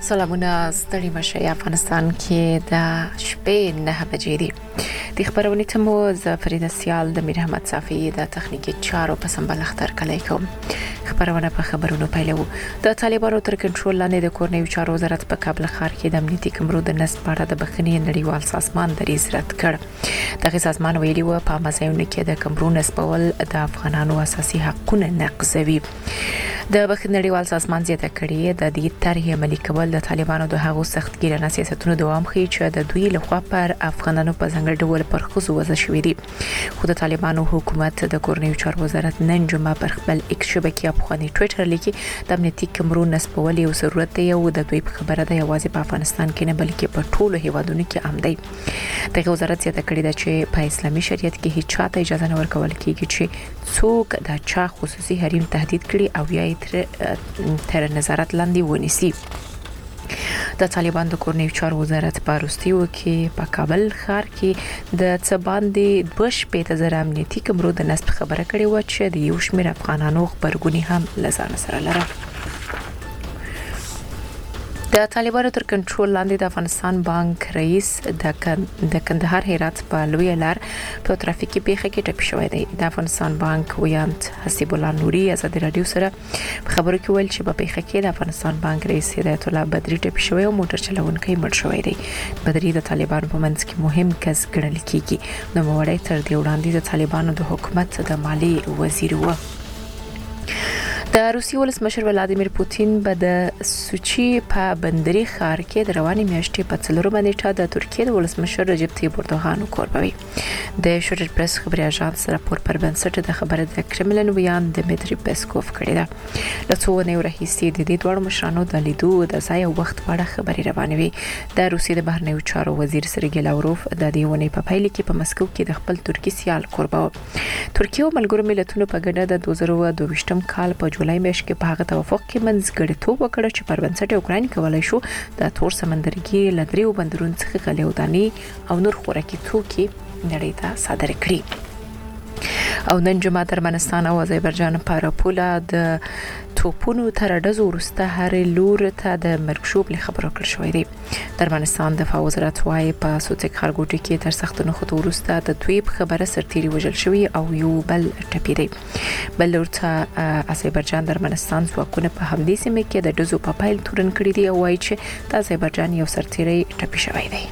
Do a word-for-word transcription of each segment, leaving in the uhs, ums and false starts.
سلامونه ستړي مشه افغانستان کې د شپې نه بجې دي د خبرونې ته مو زفریده سیال د میر احمد صافی د تخنیکی چارو په سمبل اختر کلی کوم خبرونه په خبرونو پیلو د طالبانو تر کنټرول لاندې د کورنیو چارو وزارت په کابل ښار کې د امنیتي کمرو د نسب په اړه د بخښنې نړیوال سازمان دریځ رد کړ دغه سازمان ویلي و په مزایونه کې د کمرو نسبول د افغانانو اساسي حقوقونه نقضوي د بخښنې نړیوال سازمان زیاته کړې د دې طرحې عملي کول د طالبانو د هغو سختګیرانه سیاستونو دوام ښیي چې د دوی لخوا پر افغانانو په ځنګړي ډول پر خصوص وضع شوې دي خو د طالبانو حکومت د کورنیو چارو وزارت نن جمعه پر خپل ایکس شبکې په خاني ټوئیټر لیکي د امنیتي کمرو نسبول یو ضرورت دی او د دوی په خبره ده یوازې په افغانستان کې نه بلکې په ټولو هیوادونو کې عام دی دغه وزارت زیاته کړې ده چې په اسلامي شریعت کې هیڅ چاته اجازه نه ورکول کیږي چې څوک د چا خصوصي حریم تهدید کړي او یا تر تر نظارت لاندې ونیسي د طالبان د کورنیو چارو وزارت په وروستیو کې په کابل ښار کې د څه باندې دوه شپېته زره امنیتي کمرو د نسب خبره کړې و چې د یو شمېر افغانانو خبرګونی هم لزان سره لري د طالبانو تر کنټرول لاندې د افغانستان بانک رئیس د د کندهار هرات په لوی لار په ترافیکي پیښه کې ټپي شوی دی د افغانستان بانک ویانت حسیب الله نوري ازادي رادیو سره په خبرو کې ویل چې په پیښه کې د افغانستان بانک رئیس هدایت الله بدري ټپي شوی او موټر چلونکی مړ شوی دی بدري د طالبانو په منځ کې مهم کس ګڼل کیږي نو موړی تر دې وړاندې د طالبانو د حکومت د مالی وزیر و د روسیې ولسمشر ولادیمیر پوتین به د سوچي په بندري ښار کې د رواني میاشتې په څلورمه نیټه د ترکیې د ولسمشر رجب طیب اردوغان کوربوي د شوډر پریس خبري اژانس راپور پر بنسټ د خبره د کرملن ویان دمیتری پیسکوف کړی ده له څو ونې راهیسې د دې دوه مشرانو د لیدو د ځای او وخت په اړه خبري روانوي د روسیې د بهرنیو چارو وزیر سرګی لاوروف د دې ونې په پایله کې په مسکو کې د خپل ترکی سیال کوربو ترکیه او ملګرو ملتونو په ګډه د دوه زره دوه ویشتم کال په جولای میاشت کې په هغه توافق کې منځګړیتوب وکړ چې پر بنسټ اوکراین کولای شو د تور سمندرګي لدریو بندرونو څخه غلې وداني او نور خوراکي توکي نړۍ ته صادر کړي او نن جمعه ترکمنستان او آذربایجان په راپوله د توپونو تر ډزو ورسته هر لور ته د مرګشوب له خبرو کړ شوې دي ترکمنستان د وزارت وايي په سوتک خارګوټي کې تر سختونو خطو ورسته د تویب خبره سرتيري وجل شوی او یو بل ټپي دی بل ورته آذربایجان ترکمنستان ځواکونه په همدې سیمه کې د ډزو په پایل تورن کړی دی او وايي چې د آذربایجان یو سرتيري ټپي شوی دی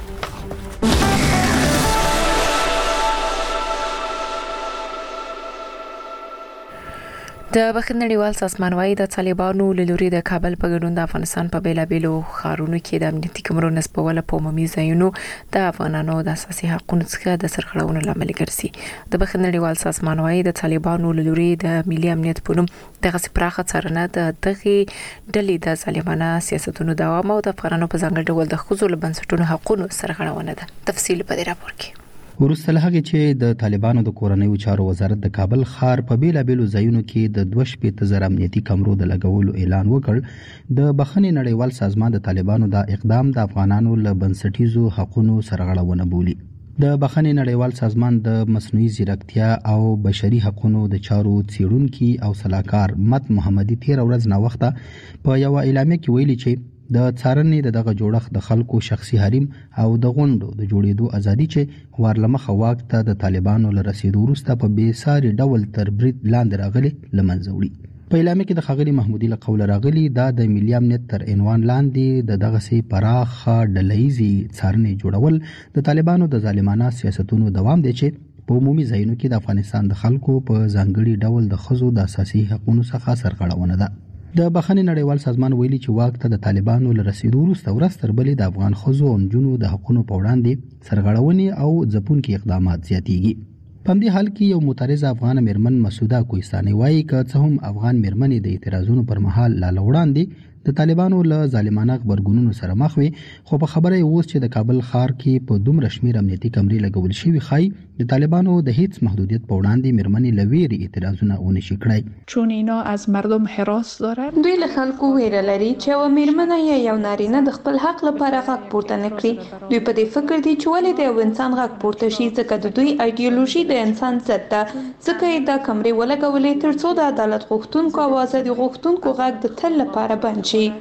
د بخښنې نړیوال سازمان وايي د طالبانو لوري د کابل په ګډون د افغانستان په بیلابېلو ښارونو کې د امنیتي کمرو نسبول په عمومي ځایونو د افغانانو د اساسي حقوقو څخه د سرغړونو لامل ګرځي د بخښنې نړیوال سازمان وايي د طالبانو لوري د ملي امنیت په نوم دغه پراخه څارنه د دغه ډلې د ظالمانه سیاستونو دوام او د افغانانو په ځانګړي ډول د خصوصي بنسټونو حقوقو سرغړونه ده تفصیل په دې راپور کې وروسته له هغې چې د طالبانو د کورنیو چارو وزارت د کابل ښار په بیلابېلو ځایونو کې د دوه شپېته زره امنیتي کمرو د لګولو اعلان وکړ د بخښنې نړیوال سازمان د طالبانو د اقدام د افغانانو له بنسټیزو حقوقو سرغړونه بولي د بخښنې نړیوال سازمان د مصنوعي ځیرکتیا او بشري حقوقو د چارو څیړونکي او صلاحکار مت محمدي تیر ورځ نه وخته په یو اعلامیه کې ویلي چې د څارنې د دغه جوړښت د خلکو شخصي حریم او د غونډو د جوړېدو ازادي چې ورلمخه واک ته د طالبانو له رسیدو وروسته په بېساري ډول تر برید لاندې راغلي لمنځه وړي په اعلامیه کې د ښاغلي محمودي له قوله راغلي دا د ملي امنیت تر عنوان لاندې د دغسې پراخه ډلهییزې څارنې جوړول د طالبانو د ظالمانه سیاستونو دوام دی چې په عمومي ځایونو کې د افغانستان د خلکو په ځانګړي ډول د ښځو د اساسي حقوقو څخه سرغړونه ده د بخښنې نړیوال سازمان ویلي چې واک ته د طالبانو له رسیدو وروسته ورځ تر بلې د افغان ښځو او نجونو د حقوقو په وړاندې سرغړونې او ځپونکي اقدامات زیاتېږي په همدې حال کې یو معترضه افغان میرمن مسوده کوهستاني وایي که څه هم افغان میرمنې د اعتراضونو پر مهال لا له وړاندې د طالبانو له ظالمانه غبرګونونو سره مخ وي خو په خبره اوس چې د کابل ښار کې په دومره شمیر امنیتي کمرې لګول شوي ښایي د طالبانو د هیڅ محدودیت په وړاندې میرمنې له ویرې اعتراضونه ونشي کړای چون اینا از مردم حراس دارن دوی له خلکو ویره لري چې یو میرمنه یا یو نارینه د خپل حق لپاره غږ پورته نه کړي دوی په دې فکر دي چې ولې د یو انسان غږ پورته شي ځکه د دوی ایډیولوژي د انسان ضد ده ځکه یې دا کمرې ولګولې ترڅو د عدالت غوښتونکو او ازادي غوښتونکو غږ د تل لپاره بند شي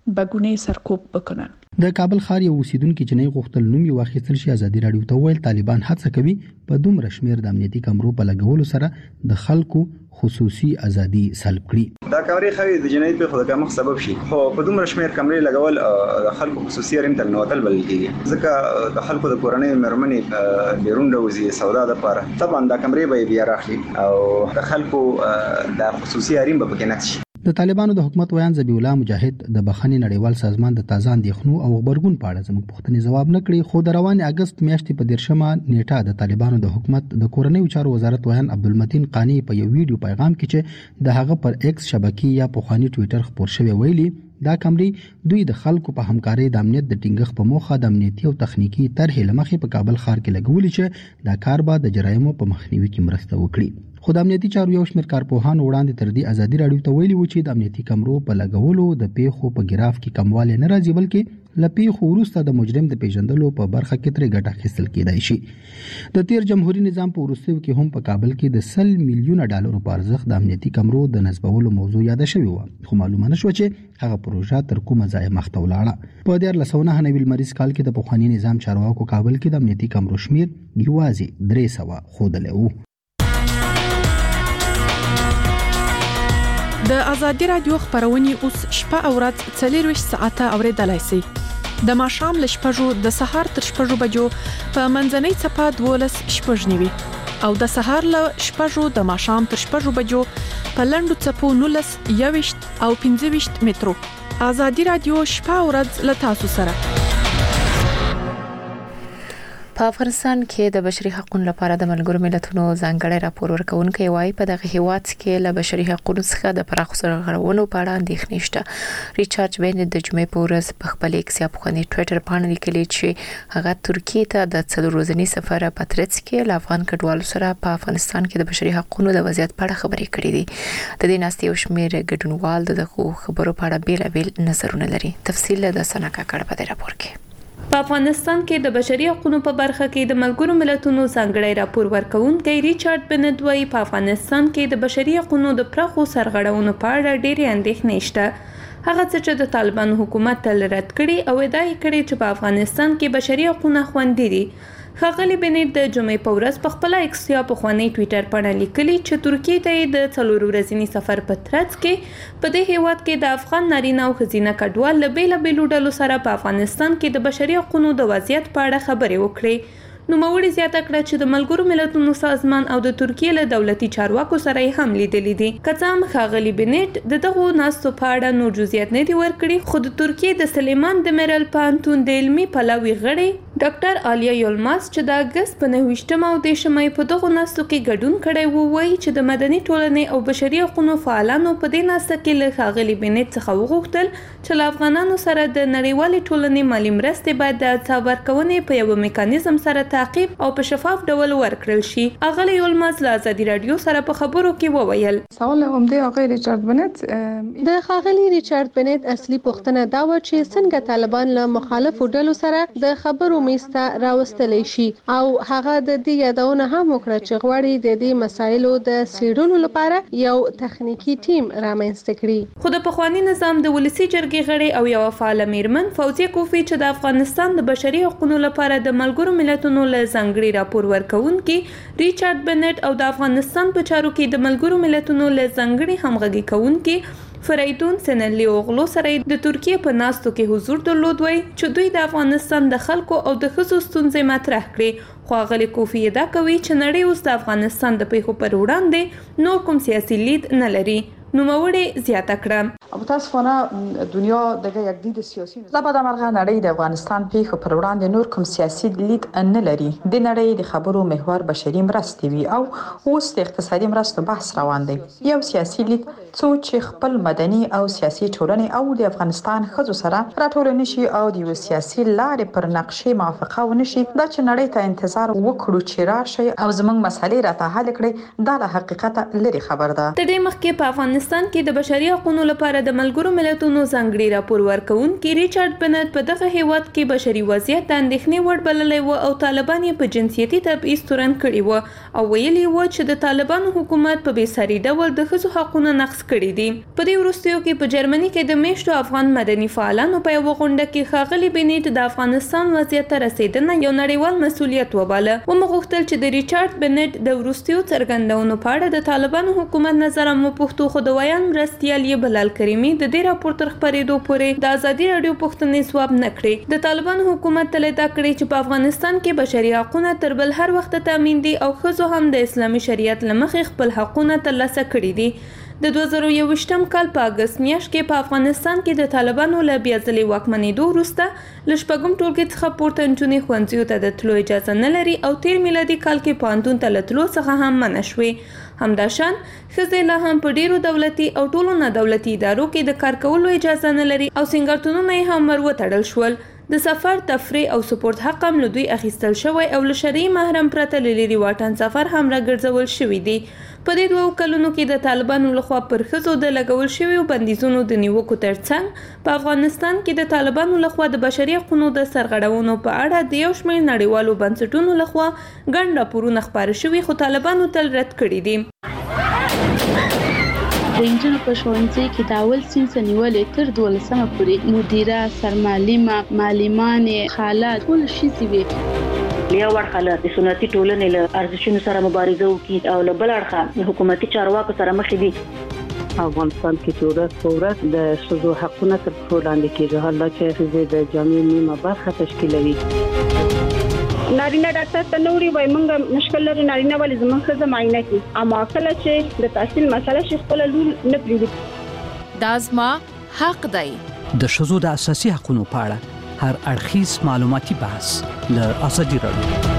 بگونه سرکوب بکنن. د کابل ښار یو اوسیدونکو چې نه غوښتل نوم یې واخیستل شي ازادي رادیو ته ویل طالبان هڅه کوي په دومره شمیر د امنیتي کمرو په لګولو سره د خلکو خصوصي ازادي سلب کړي. دا کمرې خوي د جنایت په خود کمخ سبب شي، خو په دومره شمیر کمرې لګول د خلکو خصوصي ریم تل نوتل بل کیږي، ځکه د خلکو د کورنۍ مرمنې بیرون دوزي سودا د پاره طبعا دا کمرې به بیا راخلي او د خلکو د خصوصي ریم به کې نه شي. د طالبانو د حکومت ویان ذبیح الله مجاهد د بخښنې نړیوال سازمان د تازه اندېښنو او خبرګون په اړه زموږ پوښتنې ځواب نه کړي، خو د روان اگست میاشتې په دیرشمه نیټه د طالبانو د حکومت د کورنیو چارو وزارت ویان عبدالمتین قانی په یو ویډیو پیغام کې چې د هغه پر ایکس شبکې یا پخوانی ټوئیټر خپور شوی ویلي دا کمرې دوی د خلکو په همکارۍ د امنیت د ټینګښت په موخه د امنیتي او تخنیکی طرحې لمخې په کابل ښار کې لګولې چې دا کار به د جرایمو په مخنیوي کې مرسته وکړي. خو د امنیتي چارو یو شمېر کارپوهانو وړاندې تر دې ازادي رادیو ته ویلي و چې د امنیتي کمرو په لګولو د پیښو په ګراف کې کموالی نه راځي، بلکې له پیښو وروسته د مجرم د پیژندلو په برخه کې ترې ګټه اخیستل کېدای شي. د تیر جمهوریت نظام په وروستیو کې هم په کابل کې د سل میلیونه ډالرو په ارزښت د امنیتي کمرو د نصبولو موضوع یاده شوې وه، خو معلومه نه شوه چې هغه پروژه تر کومه ځایه مخته ولاړه. په دیارلس سوه نهه نوي لمریز کال کې د پخواني نظام چارواکو کابل کې د امنیتي کمرو شمیر یوازې درې سوه ښودلی و. د ازادي رادیو خبرونه اوس شپه او ورځ څلور ویشت ساعته اوریدلای شئ. د ماښام له شپږو د سهار تر شپږو بجو په منځنۍ څپه دولس شپږ نیوي او د سهار له شپږو د ماښام تر شپږو بجو په لنډو څپو نولس یویشت او پنځه ویشت مترو. ازادي رادیو شپه او ورځ له تاسو سره. په افغانستان کې د بشري حقوقو لپاره د ملګرو ملتونو ځانګړی راپور ورکونکي وايي په دغه هیواد کې له بشري حقوقو څخه د پراخو سرغړونو په اړه اندېښنې شته. ریچارډ بینټ د جمعې په ورځ په خپل ایکس یا پخواني ټوئیټر باندې لیکلي چې هغه ترکیه ته د څلور ورځني سفر په ترڅ کې له افغان کډوالو سره په افغانستان کې د بشري حقوقو د وضعیت په اړه خبرې کړې دي. د دې ناستې یو شمېر ګډونوال دغه خبرو په اړه بیلابیل نظرونه لري. تفصیل د سنکا کړه په دې راپور کې. په افغانستان کې د بشري حقوقو په برخه کې د ملګرو ملتونو ځانګړی راپور ورکوونکی ریچارډ بینټ وايي په افغانستان کې د بشري حقوقو د پراخو سرغړونو په اړه ډېرې اندېښنې شته. هغه څه چې د طالبان حکومت تل رد کړي او ادعا یې کړې چې په افغانستان کې بشري حقوق خوندي دي. ښاغلي بینټ د جمعې په ورځ په خپل ایکس یا پخوانی ټوئیټر باندې لیکلي چې ترکیه ته د څلور ورځني سفر په ترڅ کې په دې هیواد کې د افغان نارینه او ښځینه کډوال له بیلابیلو ډلو سره په افغانستان کې د بشري حقوقو د وضعیت په اړه خبرې وکړي. نوموړي زیاته کړه چې د ملګرو ملتونو سازمان او د ترکیه له دولتي چارواکو سره یې هم لیدلې دي. که څه هم ښاغلي بینټ د دغو ناستو په اړه نور جزئیات نه دي ورکړي، خو د ترکیه د سلیمان دمیرل پوهنتون د علمي پلوي غړي ډاکټر آلیا یولماس چې د اگست په نهه ویشتمه او دېرشمه په دغو ناستو کې ګډون کړی وو، وایي چې د مدني ټولنې او بشري حقوقو فعالانو په دې ناسته کې له ښاغلي بینټ څخه وغوښتل چې له افغانانو سره د نړیوالې ټولنې مالي مرستې باید د حساب ورکونې په یو میکانیزم سره تعقیب او په شفاف ډول ورکړل شي. اغلی یولماس له ازادي رادیو سره په خبرو کې وویل سوال عمده آقای ریچارډ بینټ د ښاغلي ریچارډ بینټ اصلي پوښتنه دا و چې څنګه طالبان له مخالفو ډلو سره د خبرو میسته راوستلی شي او هغه د دې یادونه هم وکړه چې غواړي د دې مسایلو د څېړلو لپاره یو تخنیکی ټیم رامنځته کړي. خو د پخوانی نظام د ولسی جرګې غړي او یو فعال میرمن فوزیه کوفی چې د افغانستان د بشري حقوقو لپاره د ملګرو ملتونو له ځانګړي راپور ورکوونکي ریچارډ بینټ او د افغانستان په چارو کې د ملګرو ملتونو له ځانګړي همغږي کوونکي فریدون سنلی اوغلو سره د ترکیه په ناستو کې حضور درلود، وای چې دوی د افغانستان د خلکو او د ښځو ستونزې مطرح کړي. خو هغه کوفی ادعا کوي چې نړۍ اوس د افغانستان د پیښو پر وړاندې نور کوم سیاسي لید نه لري. نوموړي زیاته کړه متاسفانه دنیا دغه یک دید سیاسي زبده مرغه نړۍ د افغانستان پیښو پر وړاندې نور کوم سیاسي لید نه لري. د نړۍ د خبرو محور بشري مرستې وي او اوس د اقتصادي مرستو بحث روان دی. یو سیاسي لید څو چې خپل مدني او سیاسي ټولنې او د افغانستان ښځو سره راټول نشي او د یو سیاسي لارې پر نقشې موافقه ونشي دا چې نړۍ ته انتظار وکړو چې راشي او زموږ مسلې راته حل کړي دا له حقیقت لري خبر ده. د دې مخکې په افغانستان کې د بشري حقوقو لپاره لپاره د ملګرو ملتونو ځانګړي راپور ورکوونکي ریچارډ بنت په دغه هیواد کې بشري وضعیت د اندېښنې وړ بللی و او طالبان یې په جنسیتي تبعیض تورن کړي و او ویلي و چې د طالبانو حکومت په بېساري ډول د ښځو حقونه نقض کړي دي. په دې وروستیو کې په جرمني کې د میشتو افغان مدني فعالانو په یوه غونډه کې ښاغلي بنت د افغانستان وضعیت ته رسېدنه یو نړیوال مسؤلیت وباله. ومغوښتل چې د ریچارډ بنت د وروستیو څرګندونو په اړه د طالبانو حکومت نظر هم وپوښتو، خو د ویان مرستیال یې بلال کریمي د دې راپور تر خپرېدو پورې د ازادي راډیو پوښتنې ځواب نه کړې. د طالبانو حکومت تل ادعا کړې چې په افغانستان کې بشري حقونه تر بل هر وخت تامین دي او ښځو هم د اسلامي شریعت له مخې خپل حقونه ترلاسه کړي دي. د دوه زره یوویشتم کال په اګست میاشت کې په افغانستان کې د طالبانو له بیا ځلې واکمنېدو وروسته له شپږم ټولګي څخه پورته نجونې ښوونځیو ته د تلو اجازه نه لري او تیر میلادي کال کې پوهنتون ته له تلو څخه هم منع شوې. همداشان ښځې لا هم په ډیرو دولتي او ټولو نه دولتي ادارو کې د کار کولو اجازه نه لري او سینګارتونونه یې هم ور وتړل شول. د سفر، تفریح او سپورت حق هم له دوی اخیستل شوی او له شرعي محرم پرته له لرې واټن سفر هم راګرځول شوي دي. په دې دوو کلونو کې د طالبانو لخوا پر ښځو د لګول شویو بندیزونو د نیوکو ترڅنګ په افغانستان کې د طالبانو لخوا د بشري حقونو د سرغړونو په اړه د یو شمېر نړیوالو بنسټونو لخوا ګڼ راپورونه خپاره شوي، خو طالبانو تل رد کړي دي. د انجونو په ښوونځي کې د اول صنف نیولې تر دولسمه پورې مدیره، سرمعلمه، معلمانې، خاله ټول ښځې وې. یو اړخه له سنتي ټولنې له ارزښتونو سره مبارزه وکړي او له بل اړخه حکومتي چارواکو سره مخ دي. افغانستان کې چې ورځ په ورځ د ښځو حقونه تر پښو لاندې کېږي، حالا چې ښځې د جامعې نیمه برخه تشکیلوي. نارینه ډاکټر ته نوري وای مونږ مشکل لري، نارینه ولې زموږ ښځه معاینه کوي، اما کله چې د تحصیل مسله شي خپل لور نه پریږدي. دا زما حق دی. د ښځو د اساسي حقوقو په اړه هر اړخیز معلوماتي بحث له ازادي راډیو.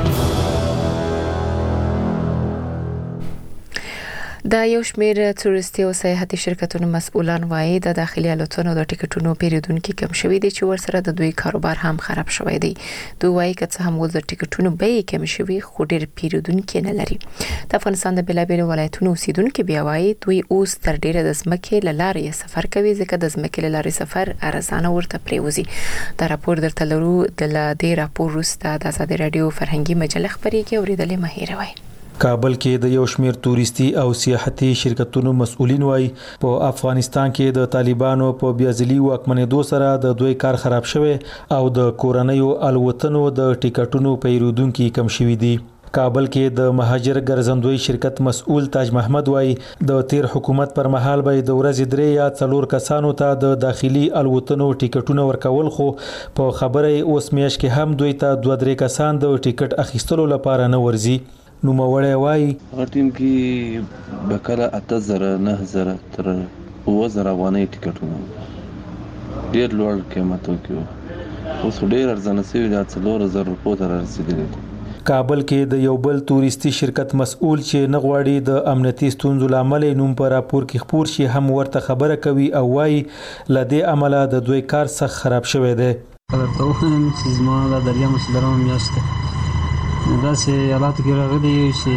د یو شمېر تورستي او سیاحتي شرکتونو مسؤلان وایي د داخلي الوتنو د ټیکټونو پیرودونکو کم شوي دي چې ورسره د دوی کاروبار هم خراب شوی دی. دوی وایي که څه هم ول د ټیکټونو بیې کم شوي خو ډېر پیرودونکو نه لري. د افغانستان د بلابل ولایتونو اوسیدونکو بیا وایي دوی اوس تر ډیره د ځمکې له لارې سفر کوي ځکه د ځمکې له لارې سفر ارزانه ورته پریوزي. دا راپور درته لرو. د دې راپور وروسته د ازادي راډیو فرهنګي مجله خبريږي اوریدلې مهیروي. کابل کې د یو شمېر تورستي او سیاحتي شرکتونو مسؤلین وایي په افغانستان کې د طالبانو په بیازلي واکمنېدو سره د دوی کار خراب شوی او د کورنیو الوتنو د ټیکټونو پیرودونکو کم شوي دي. کابل کې د مهاجر ګرځندوی شرکت مسؤل تاج محمد وایي د تیر حکومت پر مهال به د ورځې درې یا څلور کسانو ته د داخلي الوتنو ټیکټونه ورکول، خو په خبره اوس میاشت کې هم دوی ته دوه درې کسان د ټیکټ اخیستلو لپاره نه ورځي. نو موړی وایي هغه ټیم کې به کله اته زره نه زره تر اوه زره افغانۍ ټیکټونه ډېر لوړ قیمتو کې وو، اوس ډېر ارزانه شوي دا څلور زره روپو ته رارسېدلي دي. کابل کې د یو بل تورستي شرکت مسؤل چې نه غواړي د امنیتي ستونزو لامل نوم په راپور کې خپور شي هم ورته خبره کوي او وایي ل دې عمله د دوی کار سخت خراب شوی دی. درته وایم چې زما د دریم څلورمه میاشت ده داسې حالاتو کې راغلی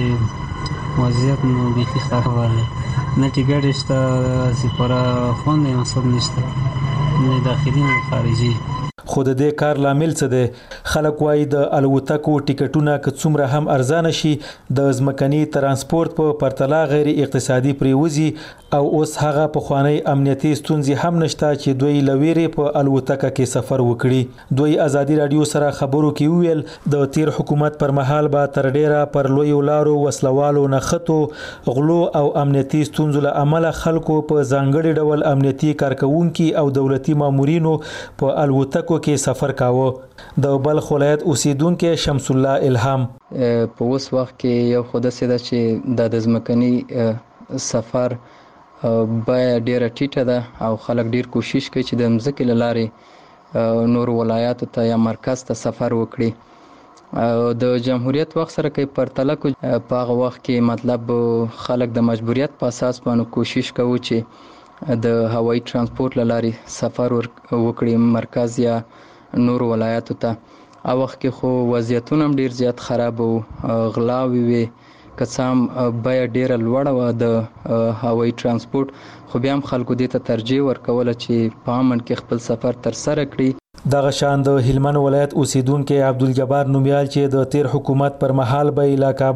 چې وضعیت نو بیخي خراب دی، نه ټیکټ شته، سپاره خوند یې مسؤل نشته، نه داخلي نه خارجي. خو د دې کار لامل څه دی؟ خلک وایي د الوتکو ټیکټونه که څومره هم ارزانه شي د ځمکني ترانسپورت په پرتله غیر اقتصادي پریوزي او اوس هغه پخوانی امنیتي ستونزې هم نشته چې دوی لویرې په الوتکه کې سفر وکړي. دوی ازادي رادیو سره خبرو کې ویل د تیر حکومت پر مهال به تر ډیره پر لویو لارو وسلوالو نښتو، غلو او امنیتي ستونزو له امله خلکو په ځانګړي ډول امنیتي کارکونکي او دولتي مامورینو په الوتکو کې سفر کاوه. د بلخ ولایت اوسیدونکو شمس الله الهام په اوس وخت کې یو خود سیده چې د ځمکني سفر بیا ډیره ټیټه ده او خلک ډیر کوشش کوي چې د مځکې له لارې نور ولایاتو ته یا مرکز ته سفر وکړي. د جمهوریت وخت سره کې پرتله کو په هغه وخت کې مطلب خلک د مجبوریت په اساس باندې کوشش کوي چې د هوایي ترانسپورت له لارې سفر وکړي مرکز یا نور ولایاتو ته. او وخت کې خو وضعیتونه هم ډیر زیات خراب وو، غلاوي وي، کسام بیا ډیره لوړه و د هوایي ترانسپورت، خو بیا هم خلکو دې ته ترجیح ورکوله چې په امن کې خپل سفر تر سره کړي. دغه شان د هلمند ولایت اوسیدونکو عبدالجبار نومیال چې د تیر حکومت پر مهال به علاقه